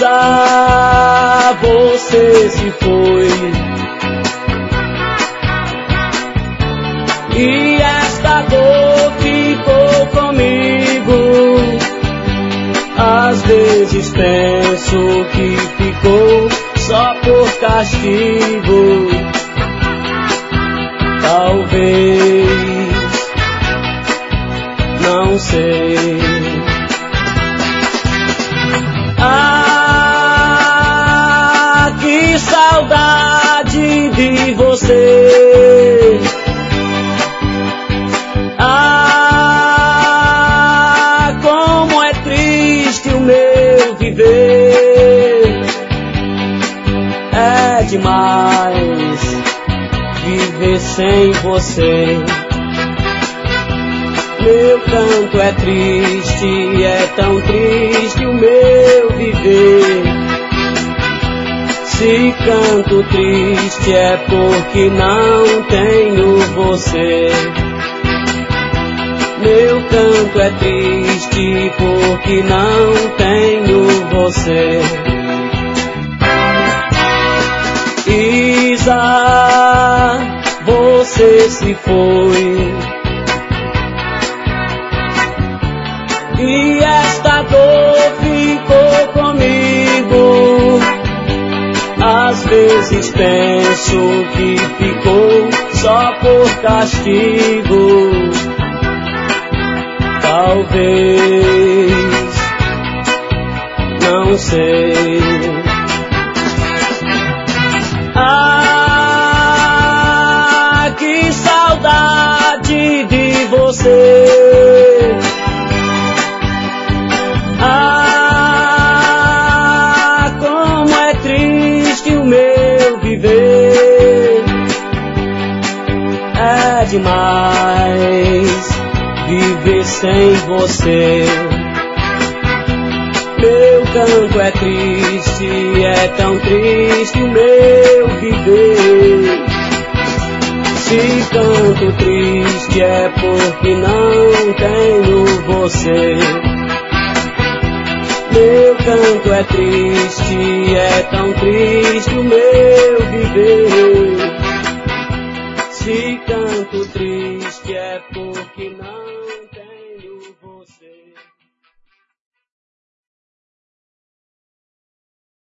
Isa, você se foi, e esta dor ficou comigo. Às vezes penso que ficou só por castigo. Talvez, não sei. Ah, que saudade de você. Ah, como é triste o meu viver. É demais viver sem você. Meu canto é triste, é tão triste o meu viver. Se canto triste é porque não tenho você. Meu canto é triste porque não tenho você. Isa, você se foi, e esta dor ficou comigo. Às vezes penso que ficou só por castigo. Talvez, não sei. Ah, que saudade de você. Ah, como é triste o meu viver. É demais viver sem você. Meu canto é triste, é tão triste o meu viver. Se canto triste é porque não tenho você. Meu canto é triste, é tão triste o meu viver.